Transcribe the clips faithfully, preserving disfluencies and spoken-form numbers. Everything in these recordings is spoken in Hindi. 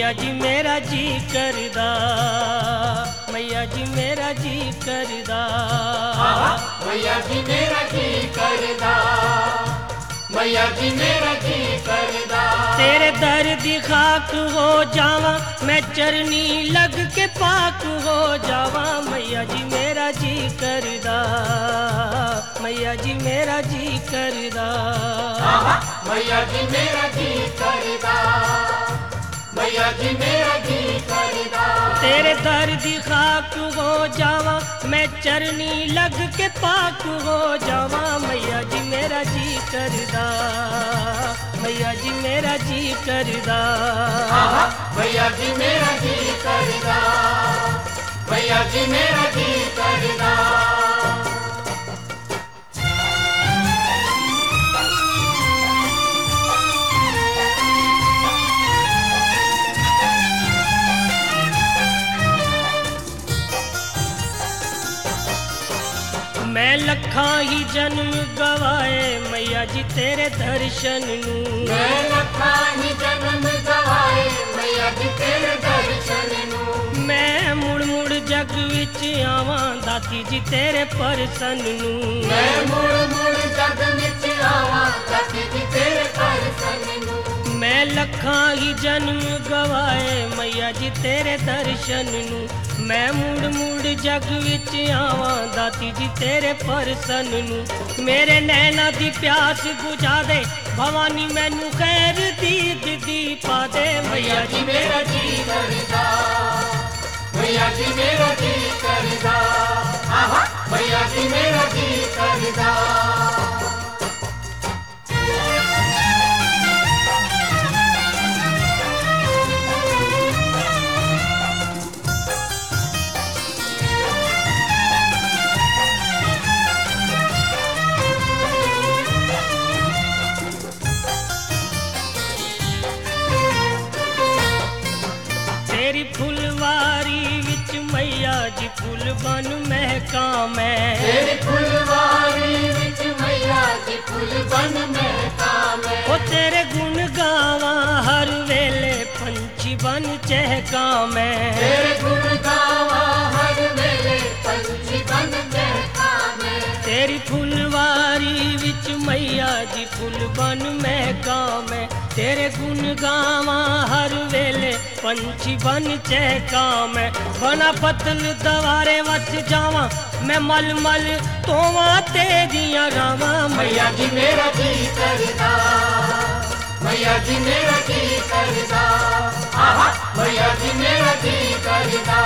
मैया जी मेरा जी करदा, मैया जी मेरा जी करदा, मैया जी मेरा जी करदा, मैया जी मेरा जी करदा। तेरे दर दी खाक हो जावा, मैं चरनी लग के पाक हो जावा, मैया जी मेरा जी करदा, मैया जी मेरा जी करदा, मैया जी मेरा जी करदा, मैया जी मेरा जी करदा। तेरे दर दी खाक हो जावा, मैं चरनी लग के पाक हो जावा, मैया जी मेरा जी करदा, मैया जी मेरा जी करदा, मैया जी मेरा जी करदा, मैया जी मेरा जी करदा। मैं लखा ही जन्म गवाए मैया जी तेरे दर्शन नू, मैं लखा ही जन्म गवाए मैया जी तेरे दर्शन नू। मैं मुड़ मुड़ जग विच आवां दाती जी तेरे परसन नू, मैं मुड़ मुड़ जग विच आवां दाती जी तेरे परसन नू। मैं लखा ही जन्म गवाए मैया जी तेरे दर्शन नू, मैं मुड़ मुड़ जग विच आवां दाती जी तेरे परसन नू। मेरे नैना दी प्यास बुझा दे भवानी मैनू खैर दी दी पा दे, मैया जी मेरा जी करदा, मैया जी मेरा जी करदा, आहा मैया जी मेरा जी करदा। तेरी फुलवारी विच मैया जी फुल बन महका मैं, तेरी फुलवारी विच मैया जी फुल बन महका मैं। ओ तेरे गुण गावा हर वेले पंछी बन चहका मैं, तेरे गुण गावा हर वेले पंछी बन चहका मैं। तेरी फुलवारी विच मैया जी फुल बन महका मैं, तेरे गुण गावा हर वेले पंछी बन चहका मैं। बना पतल दवारे वस जावा मैं मल मल तोवा तेरियां रावा, मैया जी मेरा जी करदा, मैया जी मेरा जी करदा, आहा मैया जी मेरा जी करदा।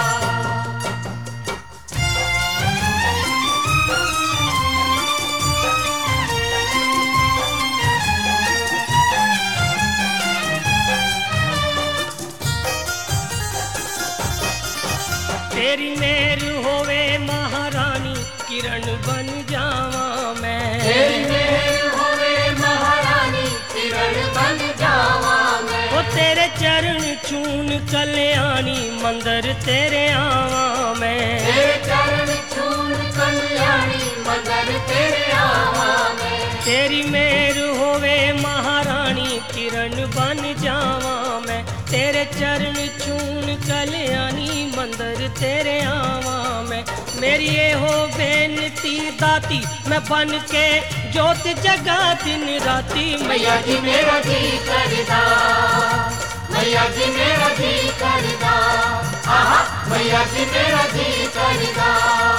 तेरी मेहर होवे महारानी किरण बन जावा मैं, तेरी मेहर होवे महारानी किरण बन जावा मैं। ओ तेरे चरण छून कल्याणी मंदिर तेरे आवा मैं, तेरे चरण छून कल्याणी मंदिर तेरे आवा मैं। तेरी मेहर होवे महारानी किरण बन जावा मैं, तेरे चरण छून कल्याणी मंदिर तेरे आवा मैं। मेरी ये हो बेनती दाती मैं बन के जोत जगा दिन राती, मैया जी मेरा जी करदा, मैया जी मेरा जी करदा, आहा मैया जी मेरा जी करदा।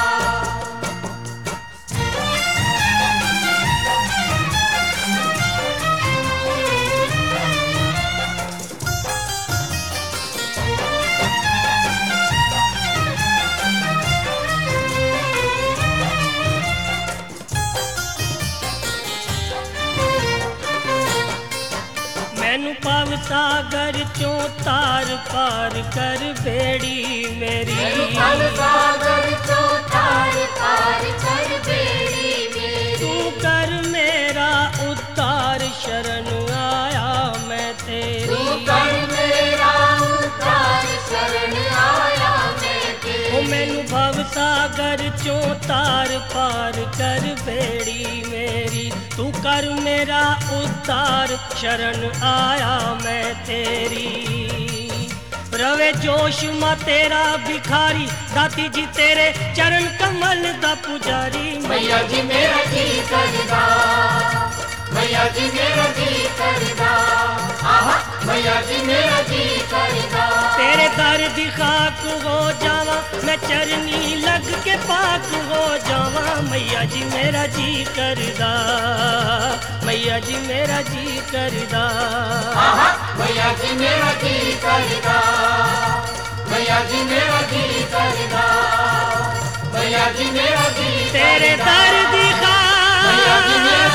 मैनू पाव सागर चों तार पार कर बेड़ी मेरी, पल सागर चों तार पार कर बेड़ी मेरी। तू कर मेरा उद्धार शरण आया मैं तेरी, तू कर मेरा उद्धार शरण आया मैं तेरी। ओ मैनू भव सागर चों तार पार कर बेड़ी मेरी, तू कर मेरा उद्धार शरण आया मैं तेरी। रवे जोश मा तेरा भिखारी, दाती जी तेरे चरण कमल दा पुजारी। मैया जी मेरा जी करदा, मैया जी मेरा जी करदा, आहा मैया जी मेरा जी करदा। तेरे दर दी खाक हो जावा, मैं चरनी लग के पाक हो जावा। मैया जी मेरा जी करदा, मैया जी मेरा जी करदा, आहा मैया जी मेरा जी करदा, मैया जी मेरा जी करदा, मैया जी मेरा जी तेरे दर दी खाक मैया जी मेरा